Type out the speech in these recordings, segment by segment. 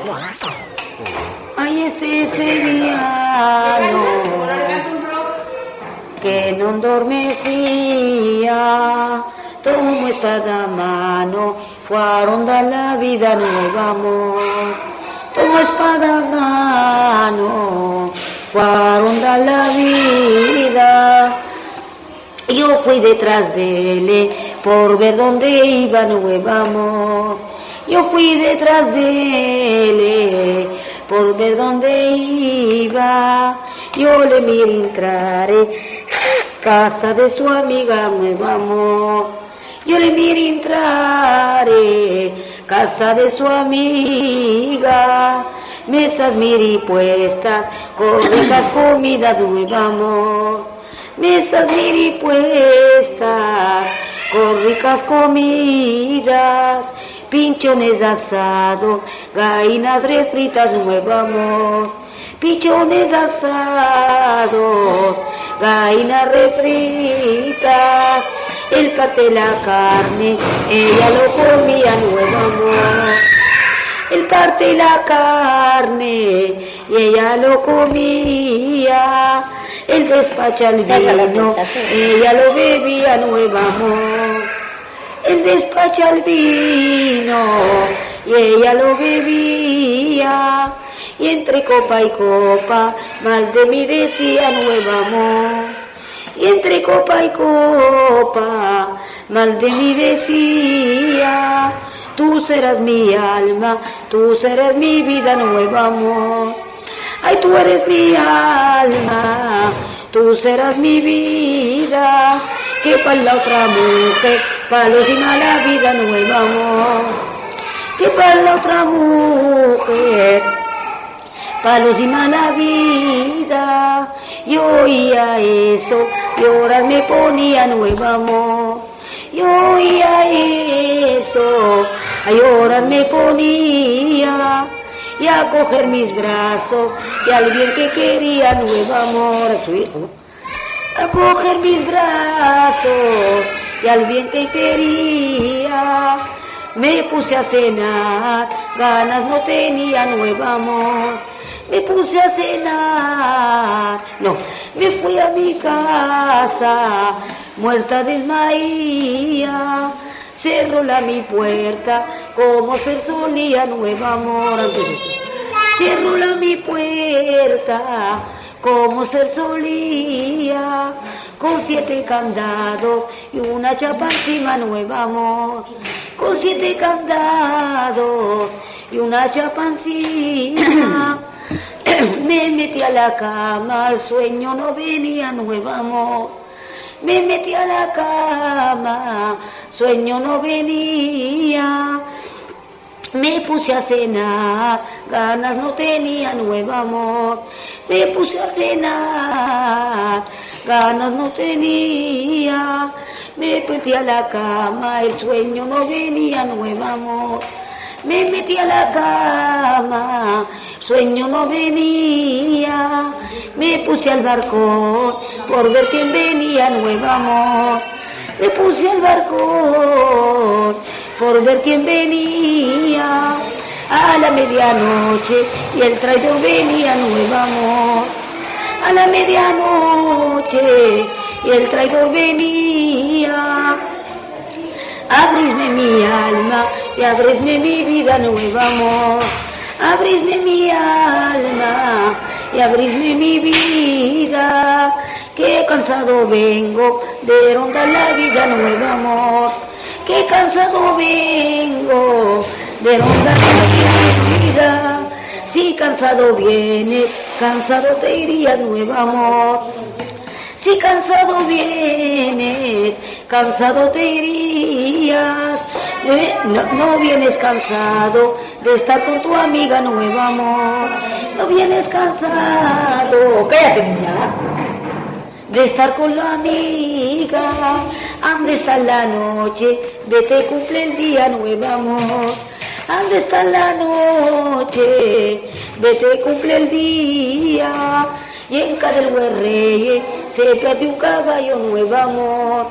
Ay, este sevillano que no dormecía, tomó espada a mano, fueron dar la vida nueva amor. Tomó espada a mano, fueron dar la vida. Yo fui detrás de él por ver dónde iba nueva amor. Yo fui detrás de él por ver dónde iba. Yo le miré entrar casa de su amiga nueva amor. Yo le miré entrar casa de su amiga. Mesas miré puestas con ricas comidas nueva amor. Mesas miré puestas con ricas comidas. Pinchones asados, gallinas refritas, nuevo amor. Pinchones asados, gallinas refritas. Él parte la carne, ella lo comía, nuevo amor. Él parte la carne y ella lo comía. Él despacha el vino, ella lo bebía, nuevo amor. Él despacha el vino y ella lo bebía. Y entre copa y copa, mal de mí decía nuevo amor. Y entre copa y copa, mal de mí decía. Tú serás mi alma, tú serás mi vida, nuevo amor. Ay, tú eres mi alma, tú serás mi vida. Que para la otra mujer, para los demás la vida, nuevo amor. Que para la otra mujer, para los demás la vida. Yo oía eso, llorar me ponía, nuevo amor. Yo oía eso, a llorar me ponía. Y a coger mis brazos, y al bien que quería, nuevo amor, a su hijo. A coger mis brazos, y al bien que quería. Me puse a cenar, ganas no tenía, nuevo amor. Me puse a cenar, no, me fui a mi casa, muerta desmaía. Cerró mi puerta, como se solía, nuevo amor. Cerró mi puerta, como se solía, con 7 candados y una chapa encima, nuevo amor. Con 7 candados y una chapa encima. Me metí a la cama, el sueño no venía, nuevo amor. Me metí a la cama, sueño no venía. Me puse a cenar, ganas no tenía, nuevo amor. Me puse a cenar, ganas no tenía. Me metí a la cama, el sueño no venía, nuevo amor. Me metí a la cama, sueño no venía. Me puse al balcón por ver quién venía, nuevo amor. Me puse al balcón por ver quién venía. A la medianoche y el traidor venía, nuevo amor. A la medianoche y el traidor venía. Abrisme mi alma y abrisme mi vida, nuevo amor. Abrisme mi alma y abrisme mi vida. Que cansado vengo de rondar la vida, nuevo amor. Que cansado vengo de rondar la vida. Si cansado vienes, cansado te irías, nuevo amor. Si cansado vienes, cansado te irías. No vienes cansado de estar con tu amiga, nuevo amor. No vienes cansado, cállate niña, de estar con la amiga. ¿Dónde está la noche? Vete, cumple el día, nuevo amor. ¿Dónde está la noche? Vete, cumple el día. Y en cada Huerreye se perdió un caballo, nuevo amor.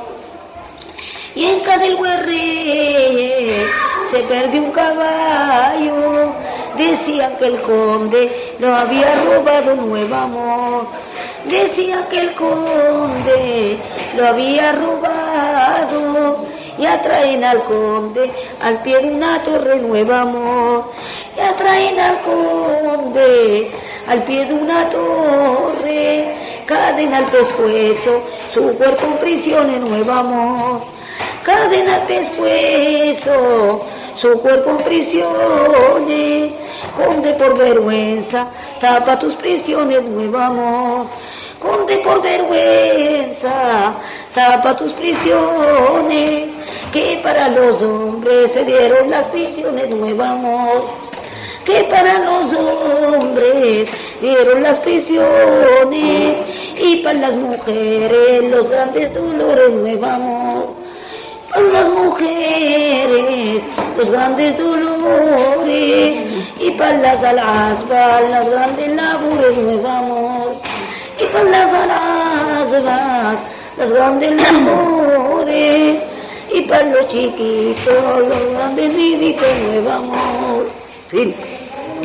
Y en cada Huerreye se perdió un caballo. Decían que el conde lo había robado nuevo amor. Decían que el conde lo había robado. Ya traen al conde al pie de una torre nuevo amor. Ya traen al conde al pie de una torre. Cadena al pescuezo, su cuerpo en prisión en nuevo amor. Cadena al pescuezo, su cuerpo en prisiones. Conde, por vergüenza, tapa tus prisiones, nuevo amor. Conde, por vergüenza, tapa tus prisiones, que para los hombres se dieron las prisiones, nuevo amor. Que para los hombres dieron las prisiones, y para las mujeres los grandes dolores, nuevo amor. Para las mujeres los grandes dolores, y para las alasbas las grandes labores, nuevo amor. Y para las alasbas las grandes labores, y para los chiquitos los grandes viditos, nuevo amor. Fin.